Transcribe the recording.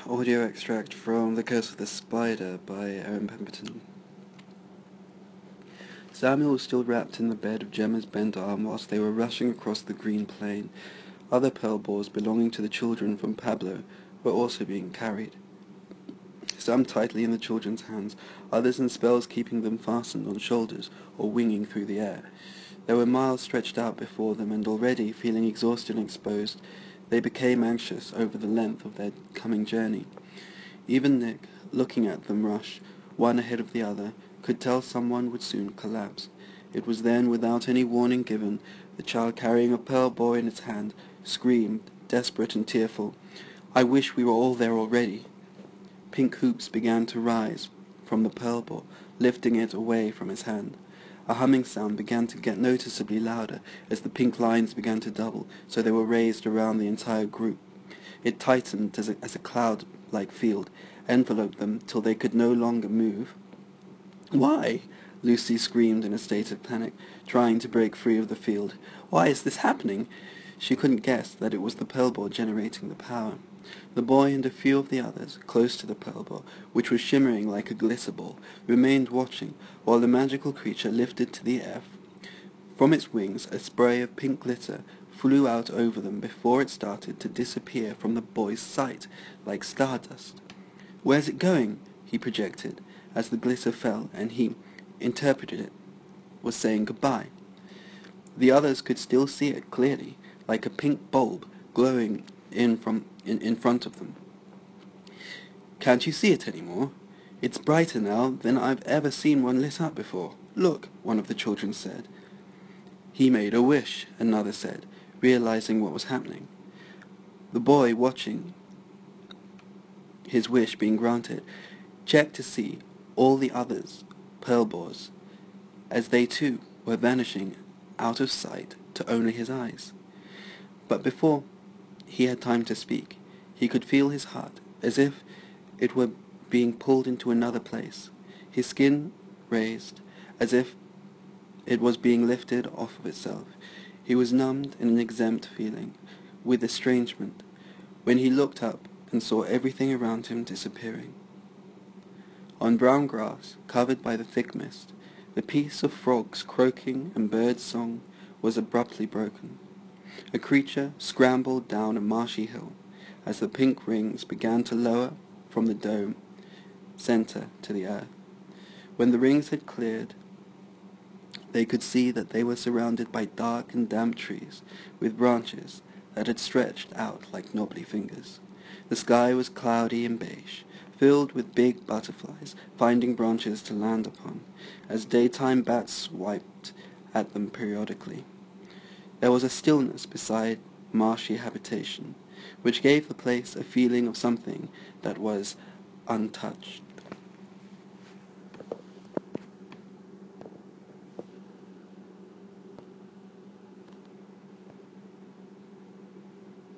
Audio extract from The Curse of the Spider by Aaron Pemberton. Samuel was still wrapped in the bed of Gemma's bent arm whilst they were rushing across the green plain. Other pearl balls belonging to the children from Pablo were also being carried, some tightly in the children's hands, others in spells keeping them fastened on shoulders or winging through the air. There were miles stretched out before them, and already, feeling exhausted and exposed, they became anxious over the length of their coming journey. Even Nick, looking at them rush, one ahead of the other, could tell someone would soon collapse. It was then, without any warning given, the child carrying a pearl ball in its hand screamed, desperate and tearful, "I wish we were all there already." Pink hoops began to rise from the pearl ball, lifting it away from his hand. A humming sound began to get noticeably louder as the pink lines began to double, so they were raised around the entire group. It tightened as a cloud-like field enveloped them till they could no longer move. "Why?" Lucy screamed in a state of panic, trying to break free of the field. "Why is this happening?" She couldn't guess that it was the pearl ball generating the power. The boy and a few of the others, close to the pearl ball, which was shimmering like a glitter ball, remained watching, while the magical creature lifted to the air. From its wings a spray of pink glitter flew out over them before it started to disappear from the boy's sight, like stardust. "Where's it going?" he projected, as the glitter fell, and he interpreted it was saying goodbye. The others could still see it clearly, like a pink bulb glowing in front of them. "Can't you see it any more? It's brighter now than I've ever seen one lit up before. Look," one of the children said. "He made a wish," another said, realizing what was happening. The boy, watching his wish being granted, checked to see all the others' pearl balls, as they too were vanishing out of sight to only his eyes. But before he had time to speak, he could feel his heart, as if it were being pulled into another place. His skin raised, as if it was being lifted off of itself. He was numbed in an exempt feeling, with estrangement, when he looked up and saw everything around him disappearing. On brown grass, covered by the thick mist, the peace of frogs croaking and birds' song was abruptly broken. A creature scrambled down a marshy hill, as the pink rings began to lower from the dome center to the earth. When the rings had cleared, they could see that they were surrounded by dark and damp trees, with branches that had stretched out like knobbly fingers. The sky was cloudy and beige, filled with big butterflies finding branches to land upon, as daytime bats swiped at them periodically. There was a stillness beside marshy habitation, which gave the place a feeling of something that was untouched.